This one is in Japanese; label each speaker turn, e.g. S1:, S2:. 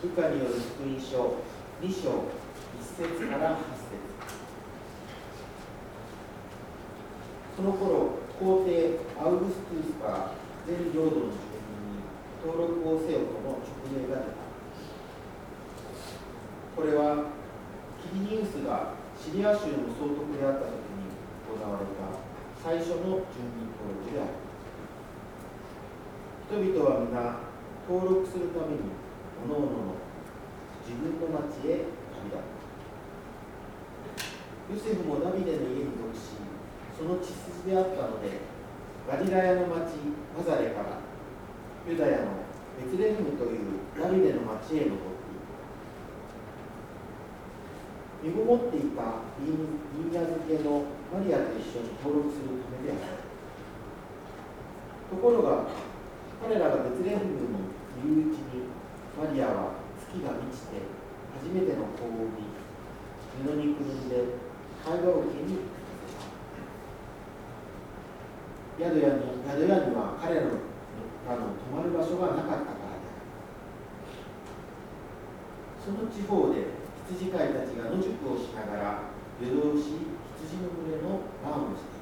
S1: ルカによる福音書2章1節から8節。その頃、皇帝アウグストゥスから全領土の住民に登録をせよとの勅令が出た。これはキリニウスがシリア州の総督であった時に行われた最初の住民登録である。人々は皆登録するために各々の自分の町へ旅立った。ヨセフもダビデの家に属し、その血筋であったので、ガリラヤの町ナザレからユダヤのベツレヘムというダビデの町へ登っていった。身ごもっていたイーニャ漬けのマリアと一緒に登録するためである。ところが彼らがベツレヘムにいるうちに、マリアは月が満ちて初めての子を産み、布にくるんで会話を受けに宿屋には彼らの泊まる場所がなかったからである。その地方で羊飼いたちが野宿をしながら夜通し羊の群れの番をして